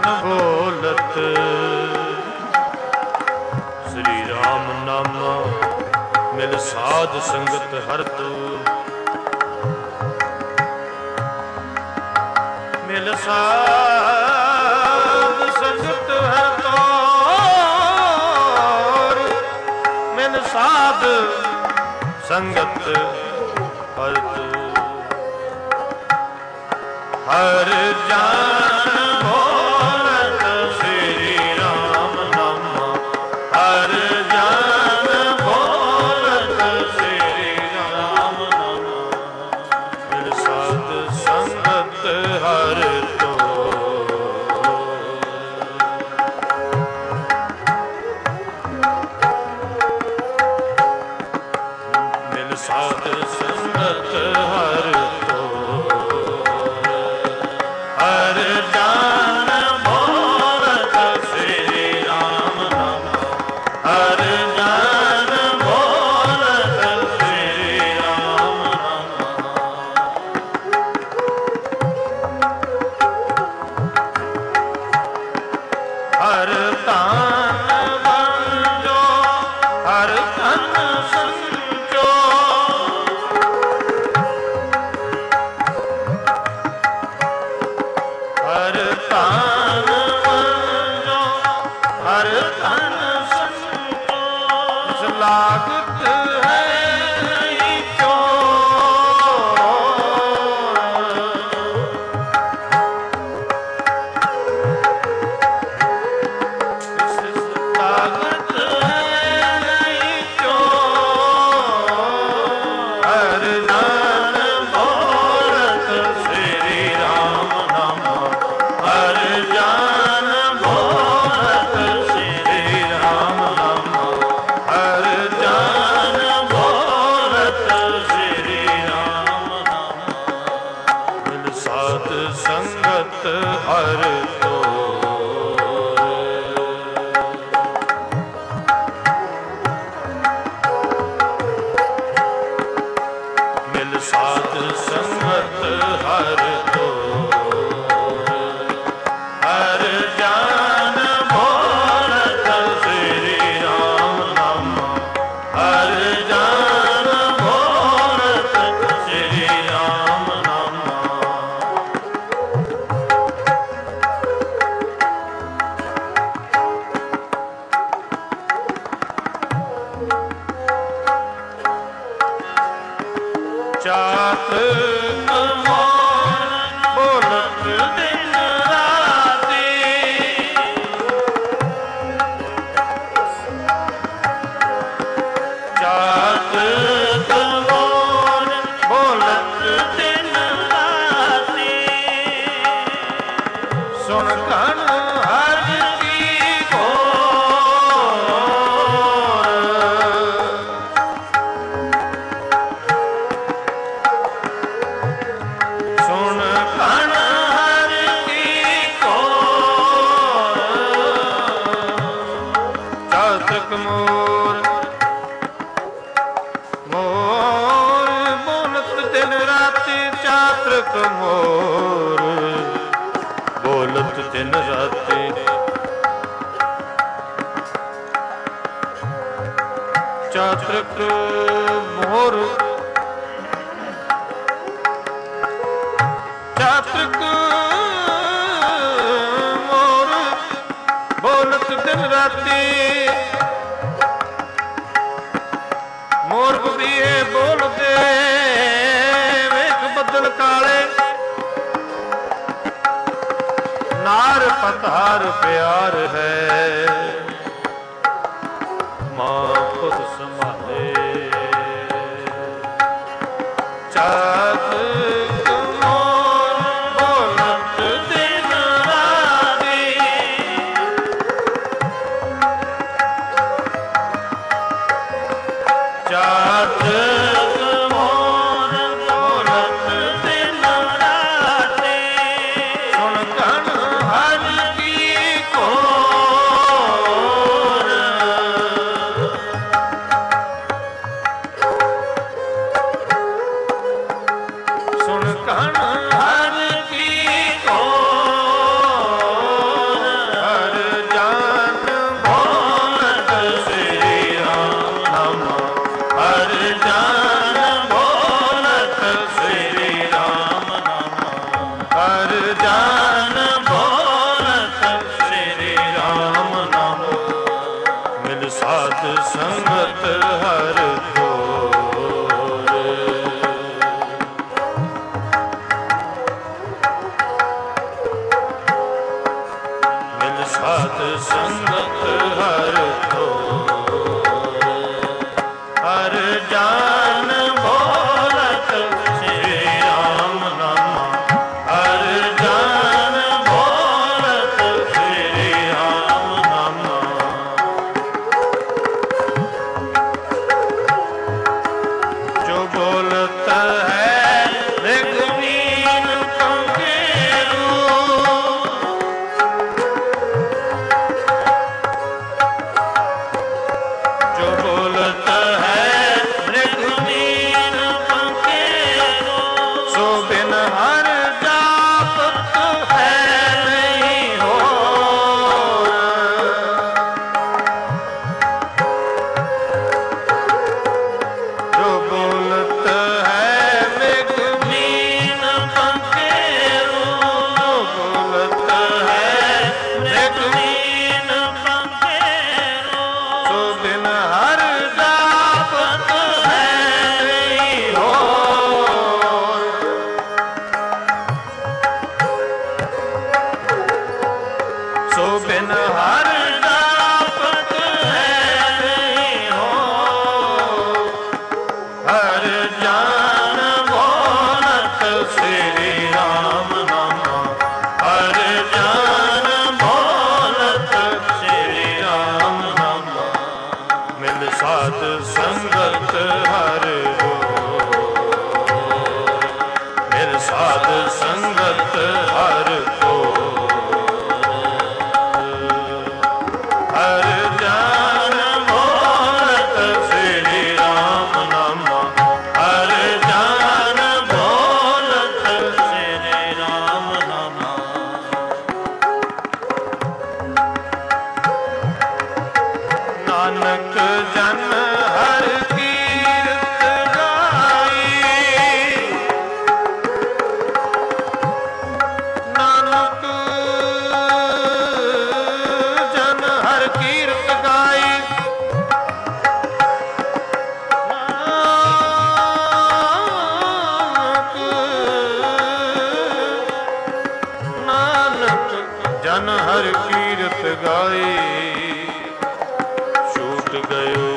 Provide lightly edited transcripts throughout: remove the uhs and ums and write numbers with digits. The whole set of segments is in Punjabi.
ਬੋਲਤ ਸ੍ਰੀ ਰਾਮ ਨਾਮਾ ਮਿਲ ਸਾਧ ਸੰਗਤ ਹਰ ਤੂ ਮਿਲ ਸਾਧ ਸੰਗਤ ਹਰ ਤੋਰ ਮਿਲ ਸਾਧ ਸੰਗਤ ਹਰ ਤੂ ਹਰ ਜਾਨ ਬੋਲਤ ਸ੍ਰੀ ਰਾਮ ਨਾਮਾ ਹਰ ਜਾਨ ਬੋਲਤ ਸ੍ਰੀ ਰਾਮ ਨਾਮਾ ਮਿਲ ਸਾਧ ਸੰਗਤ ਹਰ ਤੋ ਮਿਲ ਸਾਧ ਸੰਗਤ ਹਰ ਤੋ ਹਰ ਜਾਨ ਬੋਲਤ ਸ੍ਰੀ ਰਾਮ ਨਾਮਾ ਹਰ ਜਾਨ ਬੋਲਤ ਸ੍ਰੀ ਰਾਮ ਨਾਮਾ ਹਰ ਧਨ ਵੰਜੋ ਹਰ ਧਨ ਸੰਜੋ ਹਰ ਧਨ ਵੰਜੋ ਹਰ ਧਨ ਸੰਜੋ ਇਸ ਲਾਗਤ ਹੈ ਨਹੀਂ ਚੋਰ ਇਸ ਲਾਗਤ ਹੈ ਨਹੀਂ ਚੋਰ ਹਰ ਨਾਮ ਬੋਲਤ ਸ੍ਰੀ ਰਾਮ ਨਾਮਾ ਹਰ ਜਾਨ ਬੋਲਤ ਸ੍ਰੀ ਰਾਮ ਨਾਮਾ ਹਰ ਜਾਨ ਬੋਲਤ ਸ੍ਰੀ ਰਾਮ ਨਾਮਾ ਮਿਲ ਸਾਧ ਸੰਗਤ ਹਰ ਤੋਰ ਮਿਲ ਸਾਧ ਸੰਗਤ ਹਰ ਤੋਰ ਹਰ ਜਾਨ ਬੋਲਤ ਸ੍ਰੀ ਰਾਮ ਨਾਮਾ ਹਰ ਜਾਨ ਬੋਲਤ ਸ੍ਰੀ ਰਾਮ ਨਾਮਾ ਚਾਤਕ ਮੋਰ ਬੋਲਤ ਦਿਨ ਰਾਤੀ ਚਾਤਕ ਮੋਰ ਬੋਲਤ ਦਿਨ ਰਾਤੀ ਸੁਣ ਕਣ ਹਰ ਕੀ ਘੋਰ ਸੁਣ ਕਣ ਹਰ ਕੀ ਘੋਰ ਚਾਤਕ ਮੋਰ ਮੋਰ ਬੋਲਤ ਦਿਨ ਰਾਤੀ ਚਾਤਕ ਮੋਰ ਬੋਲਤ ਦਿਨ ਰਾਤੀ ਚਾਤਕ ਮੋਰ ਚਾਤਕ ਮੋਰ ਬੋਲਤ ਦਿਨ ਰਾਤੀ ਮੋਰ ਬੁੱਧੀਏ ਬੋਲਦੇ ਵੇਖ ਬੱਦਲ ਕਾਲੇ ਨਾਰ ਪਤਾਰ ਪਿਆਰ ਹੈ ਮਾਂ ਪੁੱਤ ਸੰਭਾਲੇ ਚਾਤਕ ਮੋਰ ਬੋਲਤ ਦਿਨ ਰਾਤੀ ਚਾਤਕ ਮੋਰ ਬੋਲਤ ਦਿਨ ਰਾਤੀ ਸੁਣ ਕਣ ਹਰ ਕੀ ਘੋਰ ਸੁਣ ਕਣ ਹਰ ਕੀ ਘੋਰ ਜਾਨ ਬੋਲਤ ਸ੍ਰੀ ਰਾਮ ਨਾਮ, ਹਰ ਜਾਨ ਬੋਲਤ ਸ੍ਰੀ ਰਾਮ ਨਾਮ, ਮਿਲ ਸਾਧ ਸੰਗਤ ਹਰ ਤੋਰ, ਮਿਲ ਸਾਧ ਸੰਗਤ ਹਰ ਤੋਰ, ਹਰ ਜਾਨ ਬੋਲਤ ਸ੍ਰੀ ਰਾਮ ਨਾਮ, ਹਰ ਜਾਨ ਬੋਲਤ ਸ੍ਰੀ ਰਾਮ ਨਾਮ, ਜੋ ਬੋਲਤ ਹੈ ਰਘੁਬੀਰ ਪੰਕੇਰੂ, ਜੋ ਬੋਲਤ ਹੈ ਰਘੁਬੀਰ ਪੰਕੇਰੂ, ਸੋ ਬਿਨ ਹਰ ਜਾਪਤ ਹੈ ਨਹੀਂ ਹੋਰ, ਜੋ ਬੋਲਤ ਹੈ ਰਘੁਬੀਰ ਪੰਕੇਰੂ, ਜੋ ਬੋਲਤ ਹੈ ਰਘੁਬੀਰ ਪੰਕੇਰੂ, ਸੋ ਬਿਨ ਹਰ ਜਾਪਤ ਹੈ ਨਹੀਂ ਹੋਰ, ਸੋ ਬਿਨ ਹਰ ਜਾਪਤ ਹੈ ਨਹੀਂ ਹੋਰ, ਹਰ ਜਾਨ ਬੋਲਤ ਸ੍ਰੀ ਰਾਮ ਨਾਮ, ਹਰ ਜਾਨ ਬੋਲਤ ਸ੍ਰੀ ਰਾਮ ਨਾਮ, ਮਿਲ ਸਾਧ ਸੰਗਤ ਹਰ ਤੋਰ, ਮਿਲ ਸਾਧ ਸੰਗਤ ਹਰ ਤੋਰ, ਹਰ ਜਾਨ ਬੋਲਤ ਸ੍ਰੀ ਰਾਮ ਨਾਮ, ਹਰ ਜਾਨ ਬੋਲਤ ਸ੍ਰੀ ਰਾਮ ਨਾਮ, ਨਾਨਕ ਜਨ ਹਰ ਕੀਰਤ ਗਾਈ, ਨਾਨਕ ਜਨ ਹਰ ਕੀਰਤ ਗਾਈ, ਨਾਨਕ ਜਨ ਹਰ ਕੀਰਤ ਗਾਈ, ਛੂਟ ਗਇਓ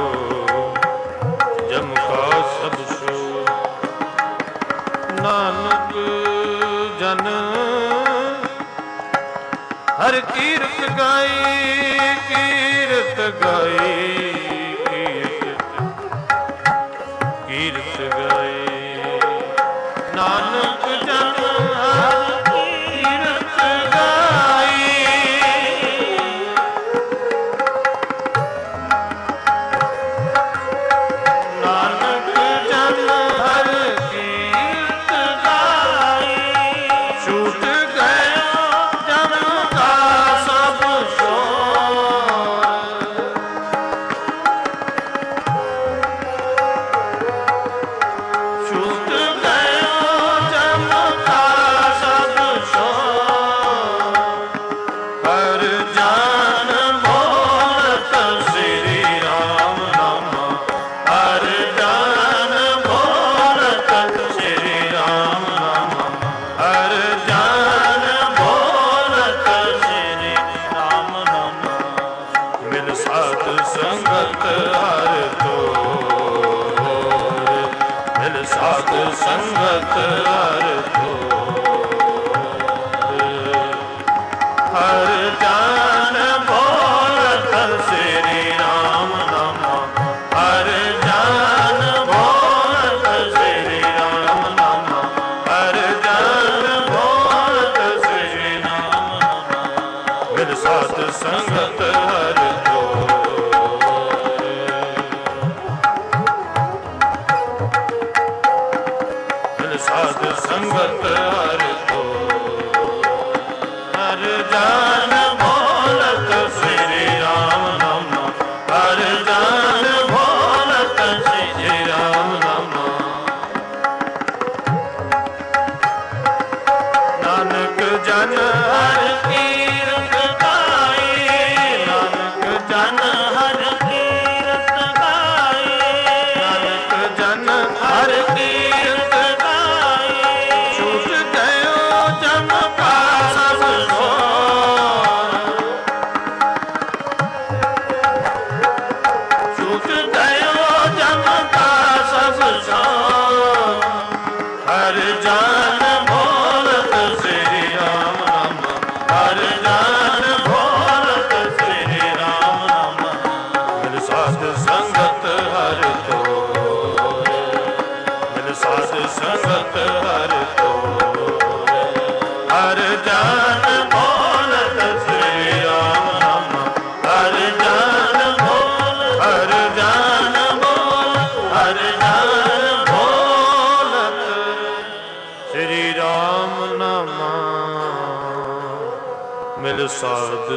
ਜਮ ਕਾ ਸਭ ਸੋ, ਨਾਨਕ ਜਨ ਹਰ ਕੀਰਤ ਗਾਈ, ਕੀਰਤ ਗਾਈ, ਕੀਰਤ ਗਾਈ, ਨਾਨਕ ਜਨ ਹਰ ਕੀਰਤ ਗਾਈ, ਨਾਨਕ ਜਨ ਹਰ ਕੀਰਤ ਗਾਈ, ਛੂਟ ਗਇਓ ਜਮ ਕਾ ਸਭ ਸ਼ੋਰ, ਛੂਟ ਗਇਓ ਜਮ ਕਾ ਸਭ ਸ਼ੋਰ, ਹਰ ਜਾਨ ਬੋਲਤ ਸ੍ਰੀ ਰਾਮ ਨਾਮ, ਹਰ ਜਾਨ ਬੋਲਤ ਸ੍ਰੀ ਰਾਮ ਨਾਮ, ਹਰ ਜਾਨ ਬੋਲਤ ਸ੍ਰੀ ਰਾਮ ਨਾਮ, ਮਿਲ ਸਾਧ ਸੰਗਤ ਹਰ ਤੋਰ, ਮਿਲ ਸਾਧ ਸੰਗਤ ਹਰ ਤੋਰ, ਹਰ ਜਾਨ ਬੋਲਤ ਸ੍ਰੀ ਰਾਮ ਨਾਮ, ਹਰ ਜਾਨ ਬੋਲਤ ਸ੍ਰੀ ਰਾਮ ਨਾਮ, ਹਰ ਜਾਨ ਬੋਲਤ ਸ੍ਰੀ ਰਾਮ ਨਾਮ, ਮਿਲ ਸਾਧ ਸੰਗਤ ਹਰ ਤੋਰ, ਮਿਲ ਸਾਧ ਸੰਗਤ ਹਰ ਤੋਰ, ਹਰ ਜਾਨ ਬੋਲਤ ਸ੍ਰੀ ਰਾਮ ਨਾਮ, ਹਰ ਜਾਨ ਬੋਲਤ ਸ੍ਰੀ ਰਾਮ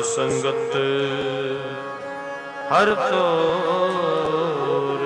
ਸੰਗਤ ਹਰ ਤੋਰ।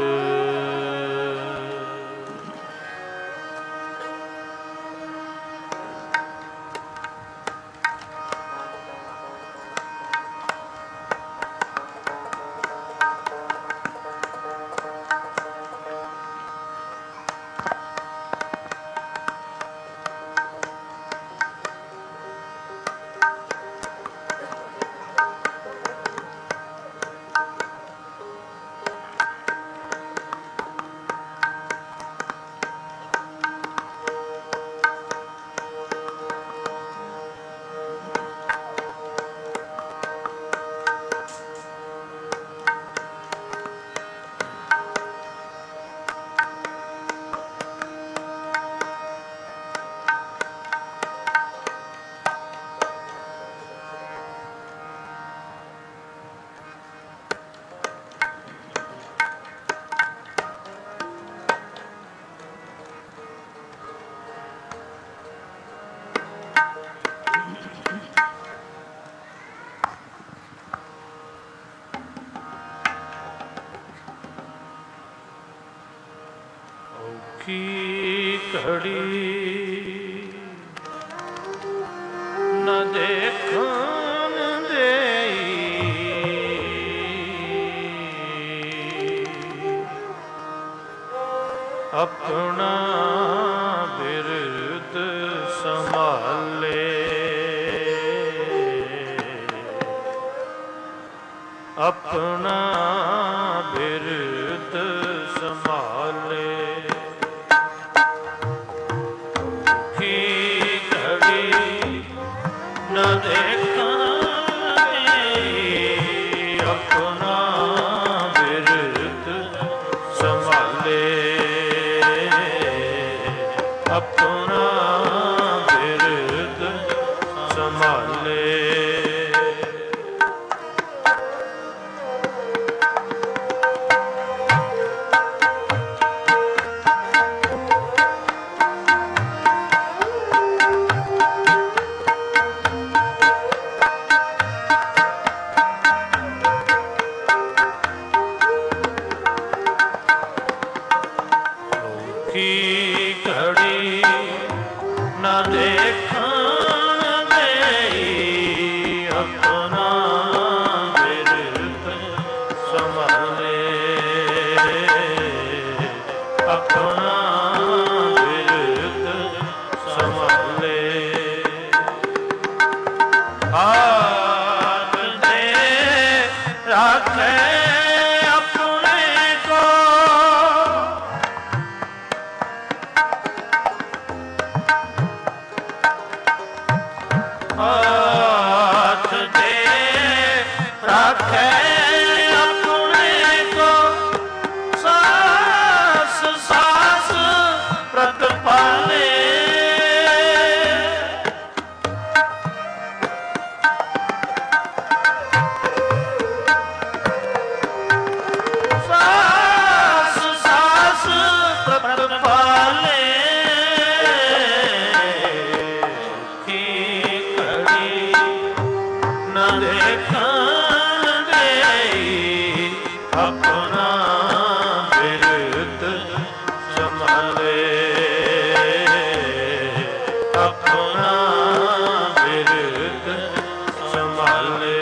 ਔਖੀ ਘੜੀ ਨ ਦੇਖਣ ਦੇਈ, ਆਪਣਾ ਬਿਰਦ ਸੰਭਾਲੇ, ਆਪਣਾ ਬਿਰਦ ਸੰਭਾਲੇ। न देखा अपना बिरद संभाले, अपना बिरद संभाले। ਘੜੀ ਨਾ ਦੇਖਣ ਦੇਈ, ਆਪਣਾ ਬਿਰਦ ਸੰਭਾਲੇ, ਆਪਣਾ ਬਿਰਦ ਸੰਭਾਲੇ। ਆਪ ਦੇ ਰਾਖੇ हाथ दे राखे अपने को, सास सास प्रतिपाले, सास सास प्रतिपाले। देखन देई अपना बिरद संभाले, अपना बिरद संभाले।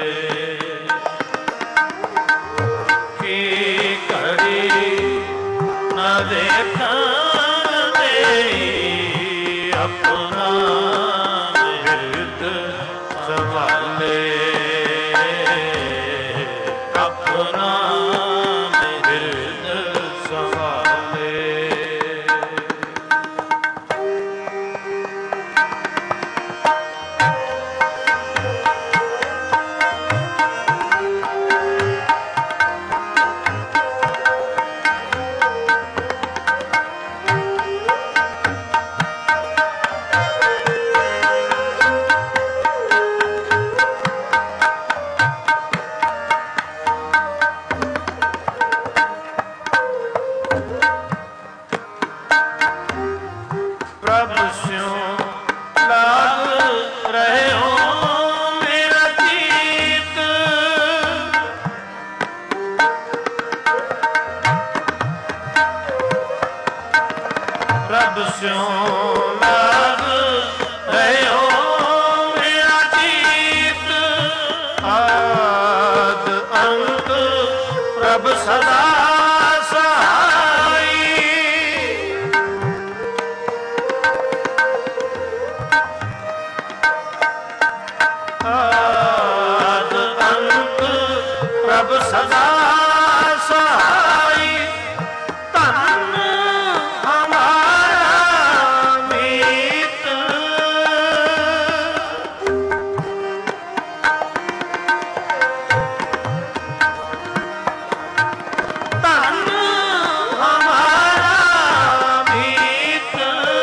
की घड़ी न देखन देई अपना बिरद संभाले, अपना बिरद संभाले। प्रभ स्यों लाग रहे हो मेरा चित, ਪ੍ਰਭ ਸਿਉ ਲਾਗ ਦਇਓ ਮੇਰਾ ਜੀਤ ਆਦ ਅੰਤ ਪ੍ਰਭ ਸਦਾ ਸਦਾ ਸਹਾਈ ਧਨ ਹਮਾਰਾ ਮੀਤ ਧਨ ਹਮਾਰਾ ਮੀਤ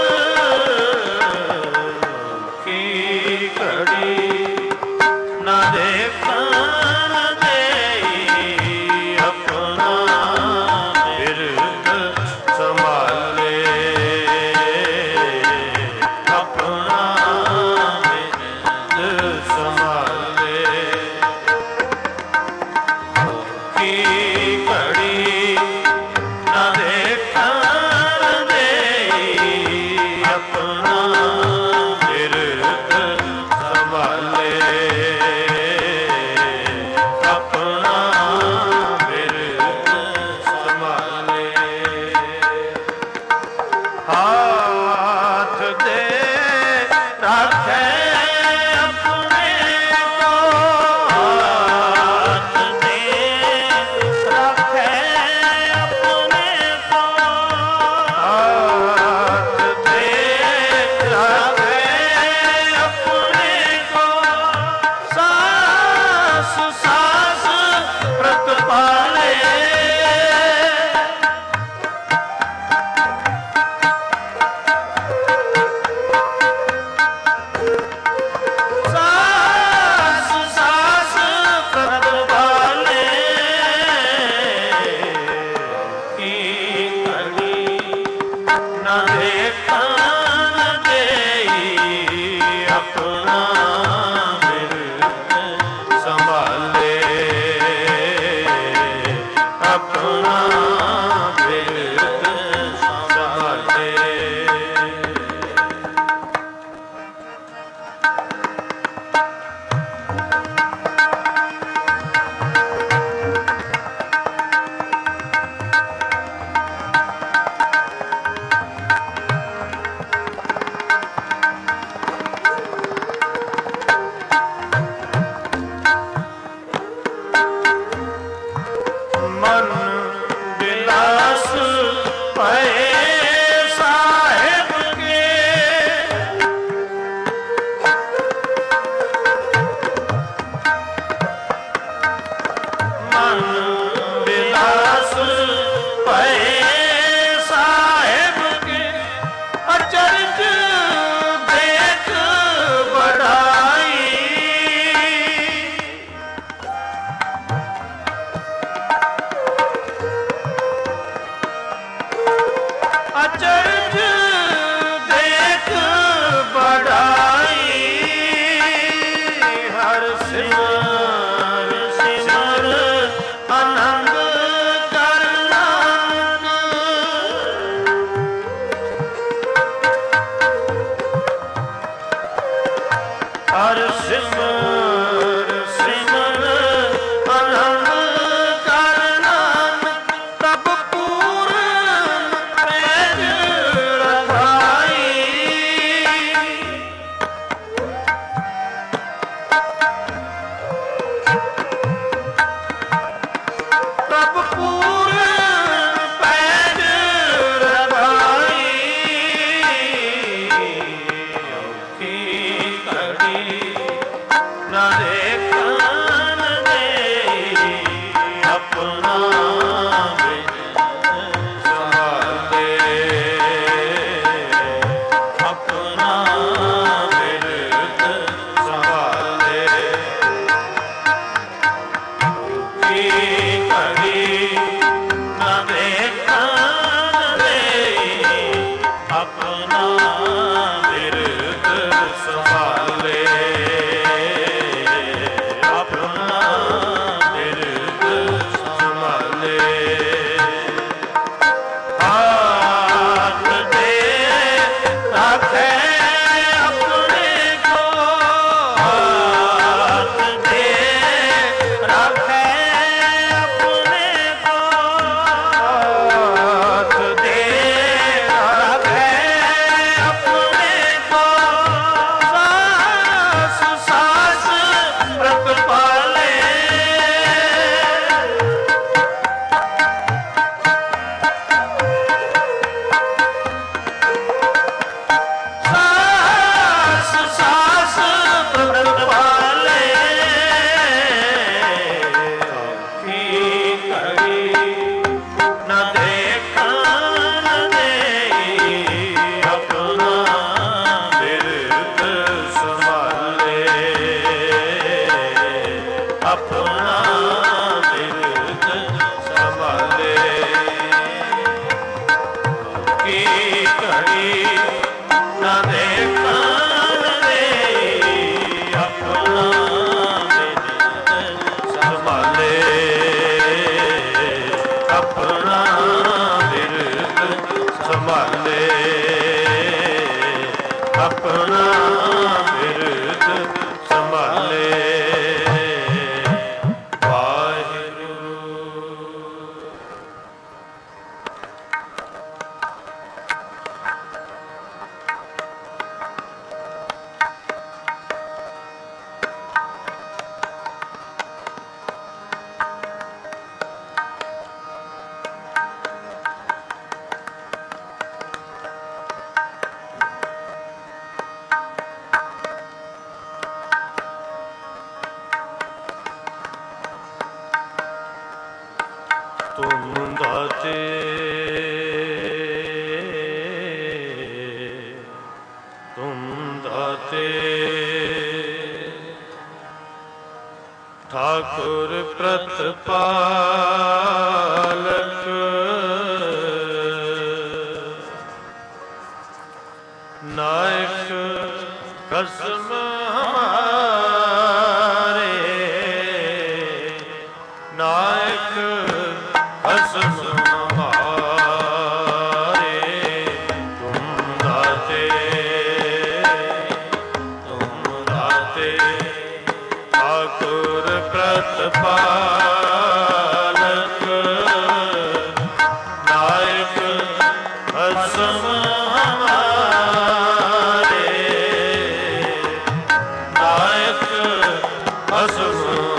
ਕੀ ਘੜੀ ਨਾ ਦੇਖਾਂ ਘੜੀ ਨਾ ਦੇਖਣ ਦੇ ਆਪਣਾ ਬਿਰਦ ਸੰਭਾਲੇ ਆਪਣਾ ਬਿਰਦ ਸੰਭਾਲੇ ਆਪਣਾ ਬਿਰਦ ਸੰਭਾਲੇ ਤੁਮ ਦਾਤੇ ਤੁਮ ਦਾਤੇ ਠਾਕੁਰ ਪ੍ਰਤਪਾਲਕ ਨਾਇਕ ਕਸਮ ਹਮਾਰੇ ਨਾਇਕ ਕਸਮ ਹਮਾਰੇ ਤੁਮ ਦਾਤੇ ਠਾਕੁਰ ਪ੍ਰਤਪਾਲਕ ਨਾਇਕ ਕਸਮ ਹਮਾਰੇ ਨਾਇਕ ਕਸਮ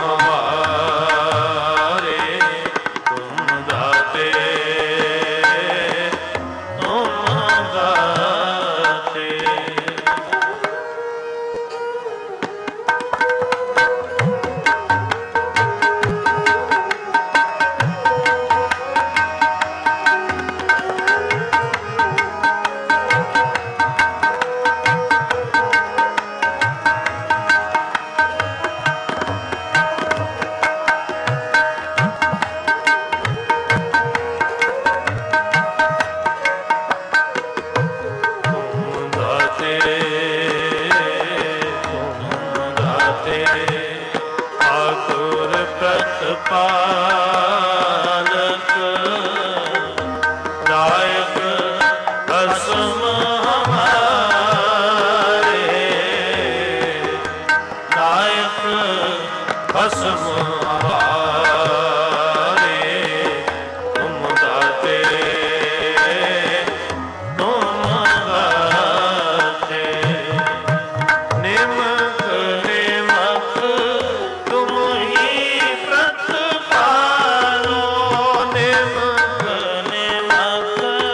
ਪ੍ਰਤਪਾਲਕ ਨਾਇਕ ਕਸਮ ਹਮਾਰੇ ਨਾਇਕ ਕਸਮ ਹਮਾਰੇ ਤੁਮ ਦਾਤੇ ਨਿਮਕ ਨਿਮਕ ਤੁਮ ਹੀ ਪ੍ਰਤਪਾਲੋ ਨਿਮਕ ਨਿਮਕ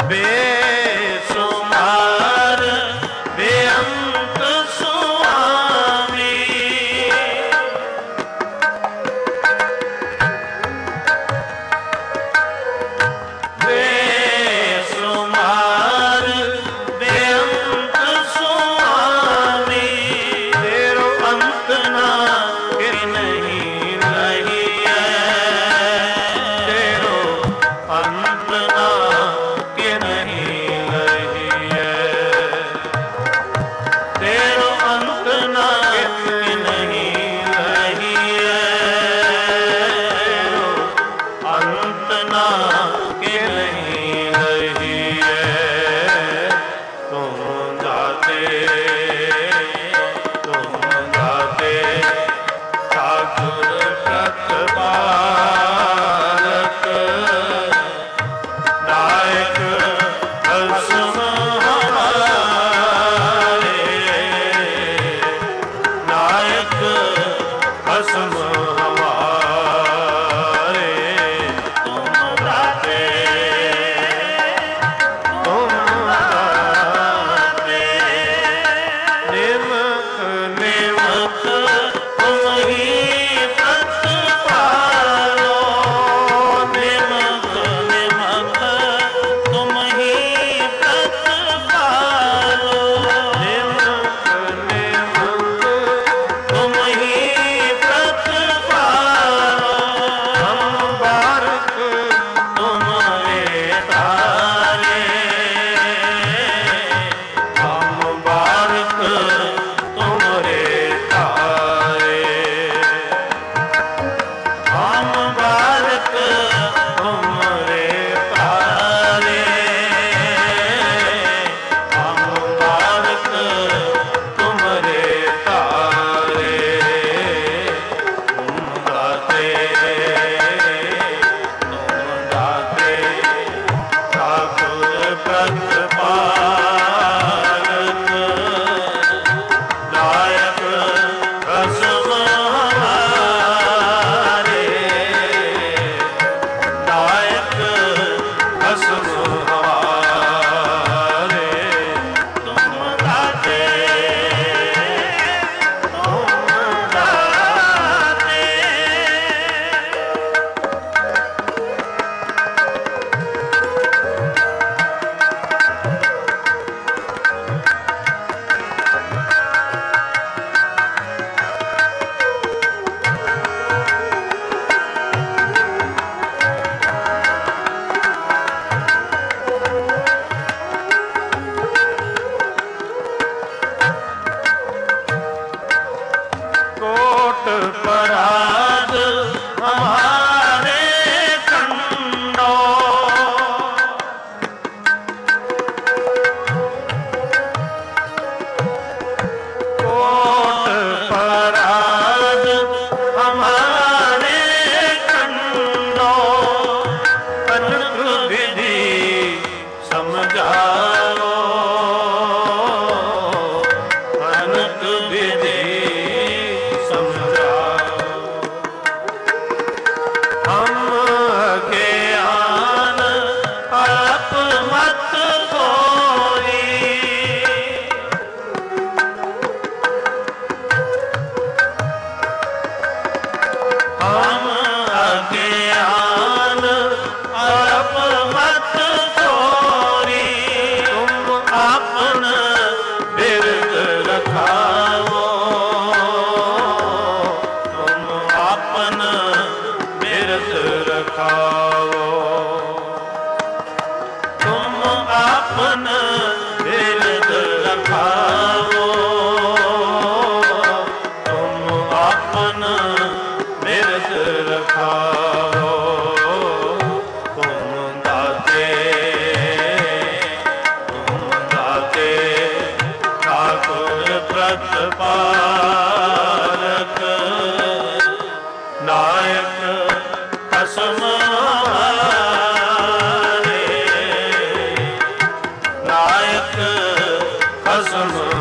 ਬੇਸੁਮਾਰ ਬੇਅੰਤ ਸੁਆਮੀ। ਬੇਸੁਮਾਰ ਬੇਅੰਤ ਸੁਆਮੀ। ਤੇਰੋ ਅੰਤ ਨਾ ਕਿ ਨਹੀਂ ਲਹੀਐ। ਤੇਰੋ ਅੰਤ ਨਾ ਕਿ ਨਹੀਂ ਲਹੀਐ। ਤੇਰੋ ਅੰਤ ਨਾ ਕਿ ਨਹੀਂ ਲਹੀਐ। ਤੇਰੋ ਅੰਤ ਨਾ ਕਿ ਨਹੀਂ ਲਹੀਐ। ਤੁਮ ਦਾਤੇ ठाकुर प्रतिपालक नायक भस्म हमारे। नायक भस्म हमारे। तुम दाते निमक निमक तुम ही प्रतिपालो। निमक निमक तुम ही प्रतिपालो। निमक निमक तुम ही प्रतिपालो। हम बारक तुम्हारे तारे। हम बारक तुम्हारे तारे। हम बारक तुम्हारे तारे। हम बारक तुम्हारे तारे। तुम दाते ठाकुर प्रतिपालक नायक भस्म हमारे। नायक भस्म हमारे। तुम दाते कोट पराध हमारे खंडो। कोट पराध हमारे खंडो। कनक विधि समझाओ। कनक विधि हम ज्ञान आप मत कोरी। हम अज्ञान आप मत कोरी। तुम आपन बिरद रखाओ। तुम आपन बिरद रखाओ। तुम आपन बिरद रखाओ। तुम आपन बिरद रखाओ। तुम दाते ठाकुर प्रतिपालक नायक भस्म हमारे। नायक भस्म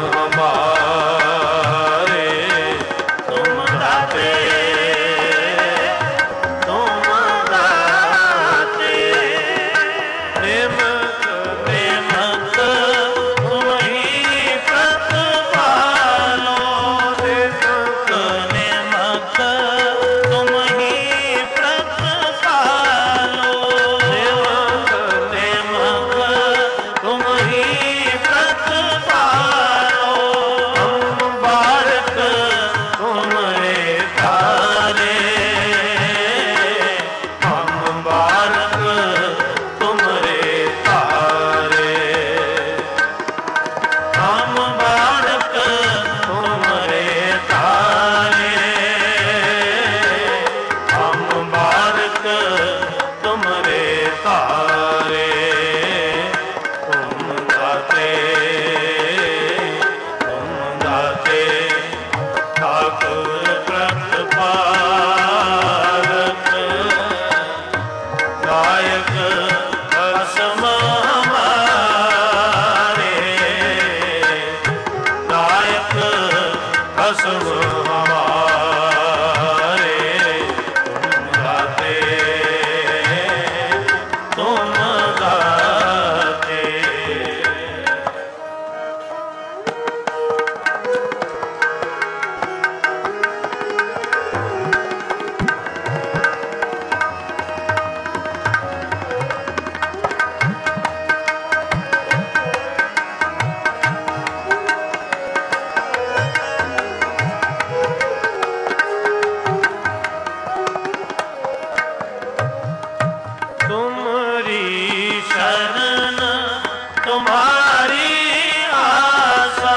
तुम्हारी आशा।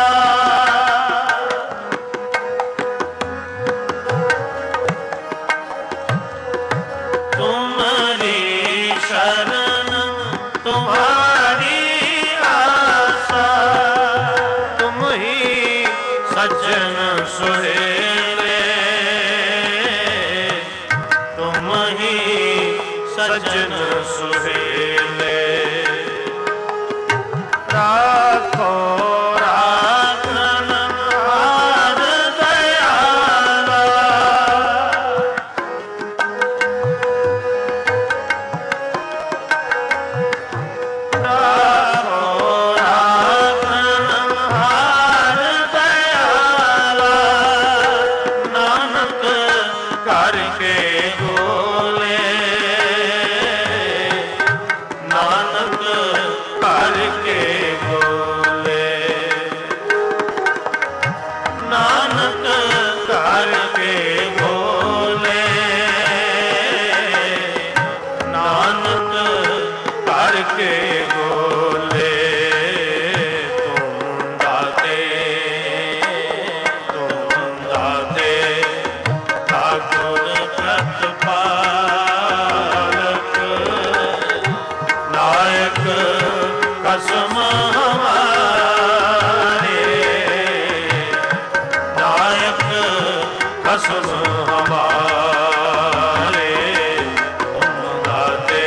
तुम्हारी शरण तुम्हारी आशा। तुम ही सज्जन सुहेले, तुम ही सज्जन सुहेले। राखो राखन हार दयाला। राखो राखन हार दयाला। नानक करके बोले, नानक करके बोले। नानक करके बोले, नानक करके बोले। तुम दाते ठाकुर प्रतिपालक। नायक कसम हमारे, नायक कसम हमारे। तुम गाते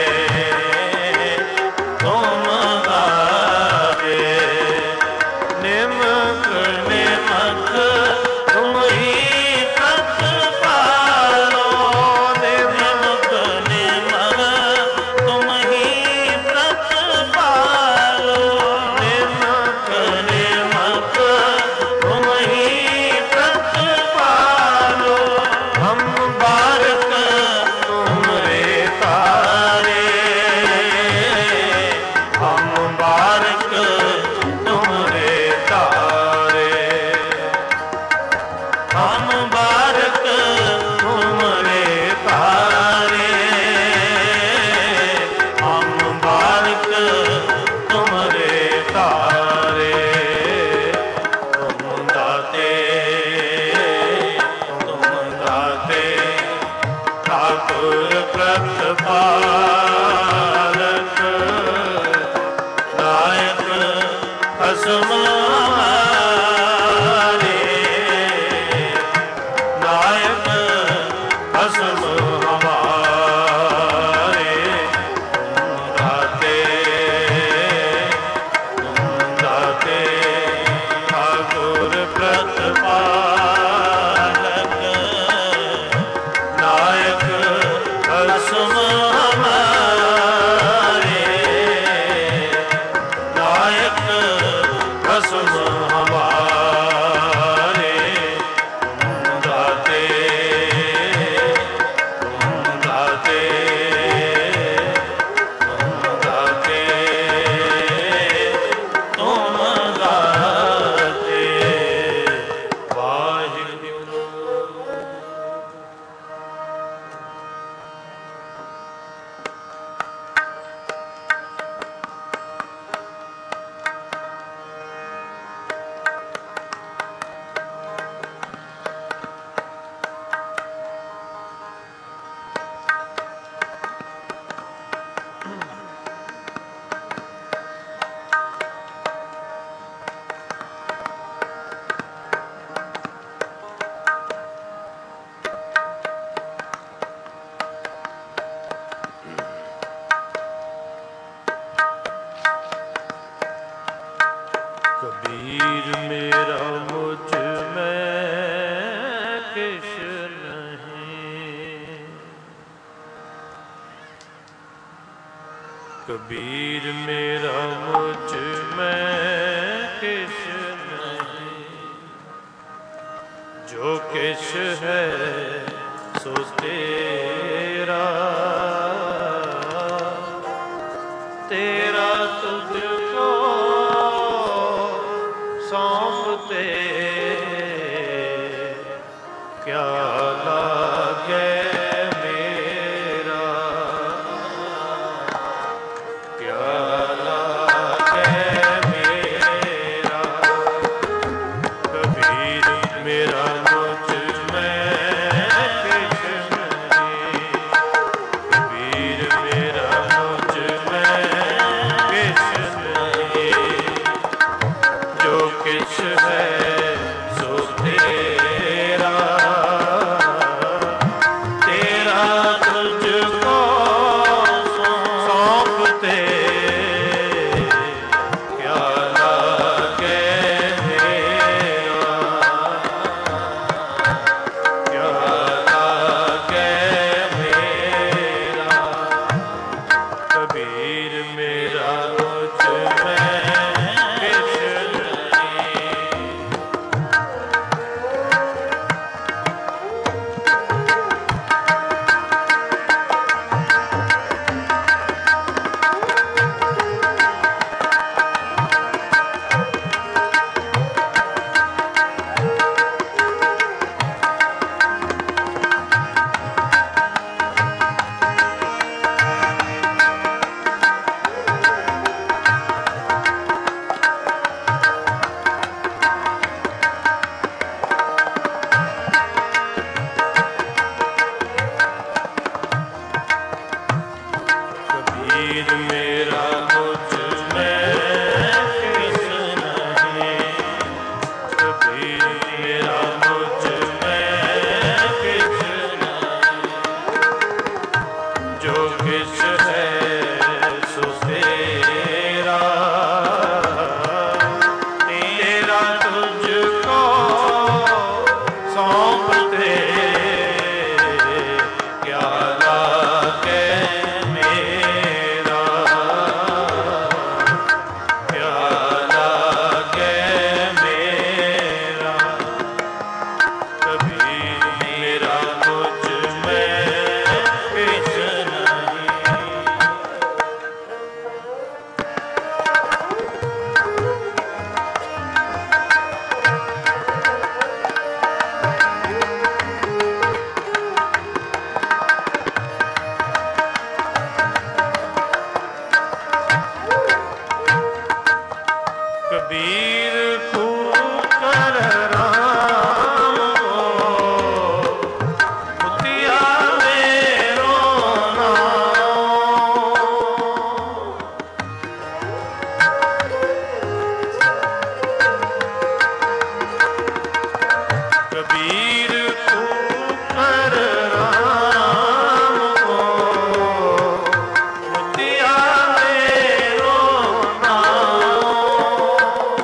निमक निमक तुम ही प्रतिपालो। निमक निमक तुम ही प्रतिपालो। निमक निमक तुम ही प्रतिपालो। हम बारक तुमरे तारे, हम बारक तुमरे तारे। हम बारक तुमरे तारे, हम बारक तुमरे तारे। तुम दाते ठाकुर प्रतिपालक। नायक कसम हमारे, नायक कसम हमारे। तुम दाते ठाकुर प्रतिपालक। नायक कसम हमारे, नायक कसम हमारे। तुम दाते तुम दाते। वाहिगुरु। कबीर मेरा मुझ में किस नहीं। कबीर मेरा मुझ में किस नहीं। जो किस है सो तेरा, तेरा तुझको सौंपते क्या लागे मेरा, क्या लागे कबीर खूब कर राम को मुतिया मेरो नाम। कबीर खूब कर राम को मुतिया मेरो नाम।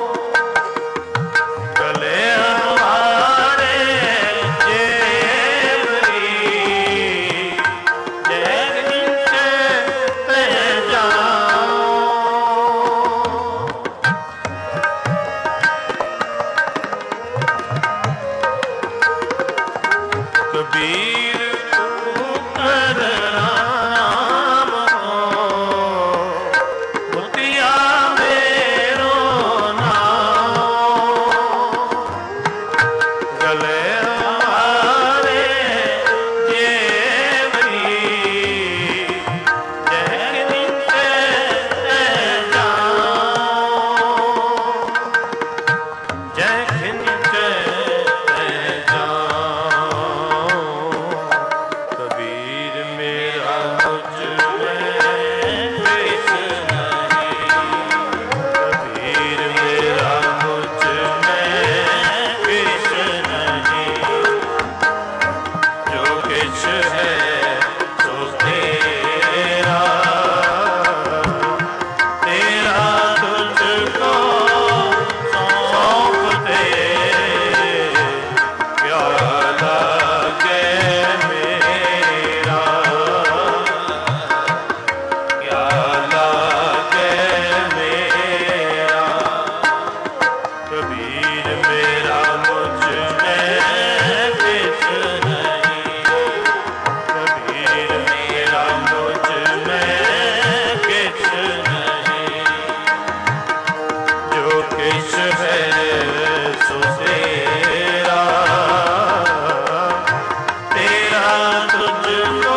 गले हमारे जेवरी जय नीचे तह जाओ। कबीर कर राम को मुतिया मेरो नाम। गले हमारे जेवरी जय नीचे तह जाओ। जय नीचे तह जाओ। कबीर मेरा मुझ में पेश नहीं। कबीर मेरा मुझ में पेश नहीं। जो किछ है सो तेरा, तेरा तुझको सौंप दे। प्याला के मेरा, प्याला के मेरा। कबीर मेरा मुझ में पेश नहीं। कबीर मेरा मुझ में किछ नहीं। जो किछ है सो तेरा, तेरा तुझको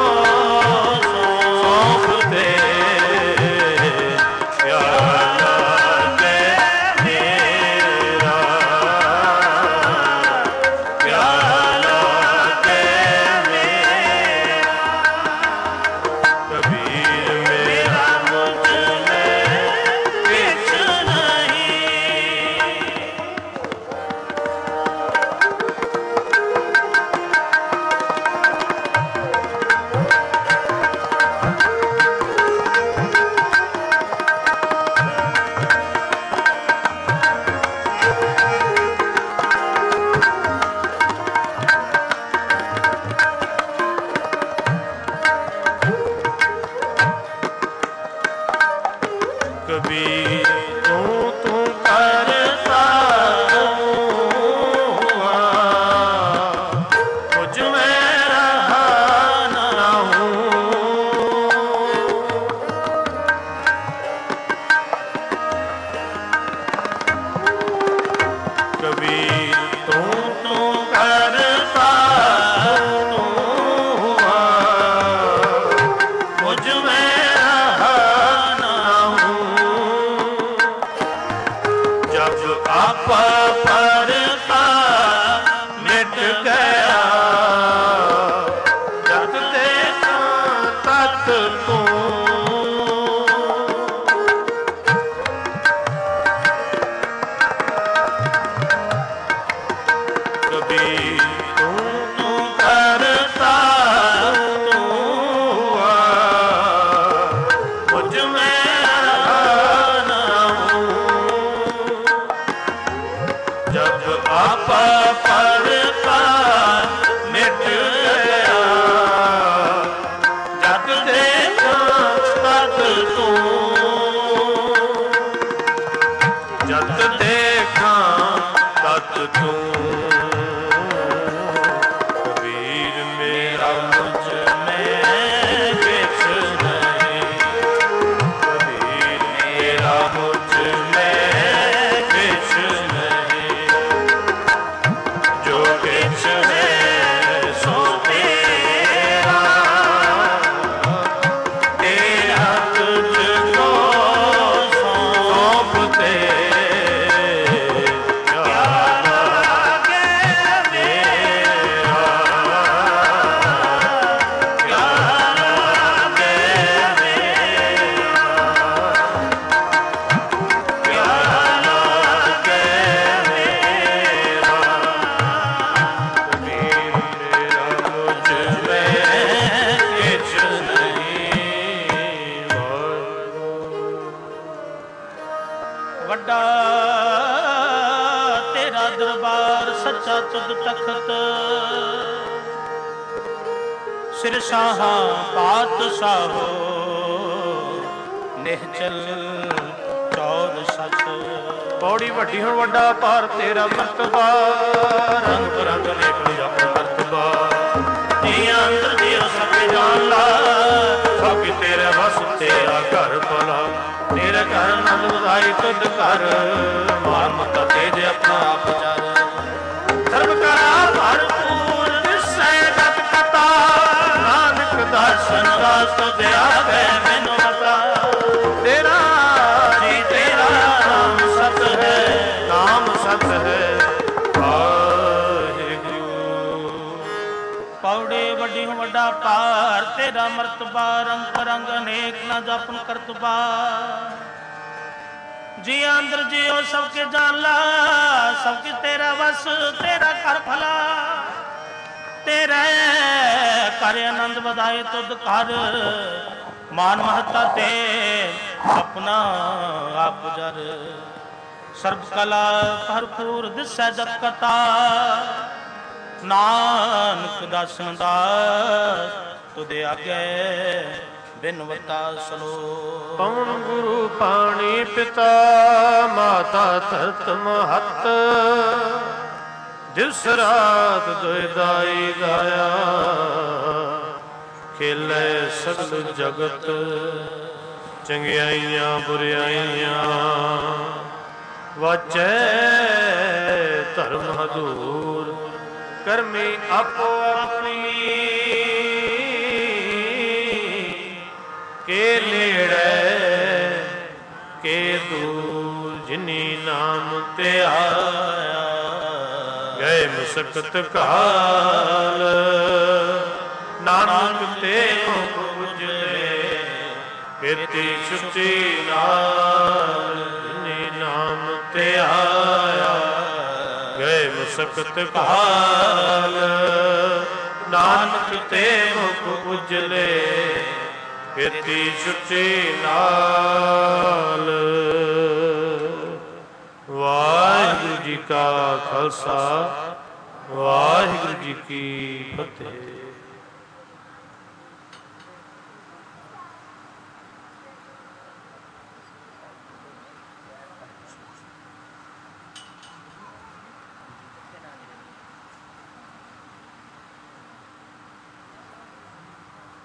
सौंप दे। प्याला के मेरा, प्याला के मेरा। कबीर मेरा मुझ में किछ नहीं। कबीर तू करता हुआ मुझ में रहा ना हूँ। कबीर तू करता हुआ मुझ में रहा ना हूँ। जब आप परता मिट गया, जब देखा तत तू। कबीर तू करता हुआ मुझ में रहा ना हूँ। जब आप परता मिट गया, जब देखा तत तू। जब देखा तत तू। कबीर मेरा मुझ में किछ नहीं। कबीर मेरा मुझ में किछ नहीं। जो किछ है सो तेरा, तेरा तुझको सौंप दे। ਵੱਡਾ ਤੇਰਾ ਦਰਬਾਰ ਸੱਚਾ ਤੁਧ ਤਖਤ ਸਿਰ ਸਾਹਾਂ ਪਾਤਸ਼ਾਹੋ ਨਿਹਚਲ ਚੌਰ ਸਤ ਪੌੜੀ ਵੱਡੀ ਹੁਣ ਵੱਡਾ ਭਾਰ ਤੇਰਾ ਮਰਤਬਾ ਰੰਗ ਬਰੰਗ ਨੇਕ ਜਪ ਮਰਤਬਾ ਜੀਆਂ ਅੰਦਰ ਜੀਓ ਸਭ ਜਾਣ ਲਾ ਸਭ ਕੀ ਤੇਰੇ ਵਸ ਤੇਰਾ ਘਰ ਭਲਾ ਤੇਰੇ ਘਰ ਨੰਦ ਵਧਾਈ ਤੁਧ ਘਰ ਮਾਰ ਮਤਾ ਤੇਜ ਆਪਣਾ ਆਪ ਜਰ ਸਰਬ ਕਰਾ ਭਰਪੂਰ ਦਿਸੈ ਜਤ ਕਤਾ ਨਾਨਕ ਦਰਸ਼ਨ ਦਾਸ ਦਿਆਵੇ ਮੈਨੂੰ ਮਤਾ ਤੇਰਾ ਜੀ ਤੇਰਾ ਨਾਮ ਸਤ ਹੈ ਨਾਮ ਸਤ ਹੈ ਪੌੜੇ ਵੱਡੀ ਵੱਡਾ ਭਾਰ ਤੇਰਾ ਮਰਤਬਾ ਰੰਗ ਰੰਗ ਅਨੇਕ ਨਾ ਜਪਨ ਕਰਤਬਾ ਜੀ ਅੰਦਰ ਜਿਉ ਸਭ ਕੇ ਜਾਣ ਲਾ ਸਭ ਕੀ ਤੇਰਾ ਵਸ ਤੇਰਾ ਘਰ ਭਲਾ ਤੇਰੇ ਕਰ ਆਨੰਦ ਵਧਾਏ ਤੁਧ ਘਰ ਮਾਨ ਮਹਤਾ ਤੇ ਆਪਣਾ ਆਪ ਜਰ ਸਰਬ ਕਲਾ ਭਰਪੂਰ ਦਿਸੈ ਜਤ ਕਤਾ ਨਾਨਕ ਦਾਸਨ ਦਾਸ ਤੁਦੇ ਆਗੇ ਬਿਨਵਤਾ ਸਲੋ ਪਵਨ ਗੁਰੂ ਪਾਣੀ ਪਿਤਾ ਮਾਤਾ ਧਰਤ ਮਹਤ ਦਿਵਸ ਰਾਤ ਦੁਇਦਾਈ ਗਾਇਆ ਖੇਲੇ ਸਗਲ ਜਗਤ ਚੰਗਿਆਈਆਂ ਬੁਰਿਆਈਆਂ ਵਾਚੈ ਧਰਮ ਹਦੂਰ ਕਰਮੀ ਆਪੋ ਆਪਣੀ ਕੇ ਨੇੜੇ ਕੇ ਦੂਰ ਜਿਨੀ ਨਾਮ ਤੇ ਆਇਆ ਗਏ ਮੁਸਕਤ ਕਾਲ ਨਾਨਕ ਤੇ ਮੁਖ ਉਜਲੇ ਕੀਤੀ ਛੁੱਟੀ ਨਾਲ ਜਿਨੀ ਨਾਮ ਤੇ ਆਇਆ ਗਏ ਮੁਸਕਤ ਕਾਲ ਨਾਨਕ ਤੇ ਮੁਖ ਉਜਲੇ ਕੀਤੀ ਛੁੱਟੀ ਨਾਲ ਵਾਹਿਗੁਰੂ ਜੀ ਕਾ ਖਾਲਸਾ ਵਾਹਿਗੁਰੂ ਜੀ ਕੀ ਫਤਿਹ।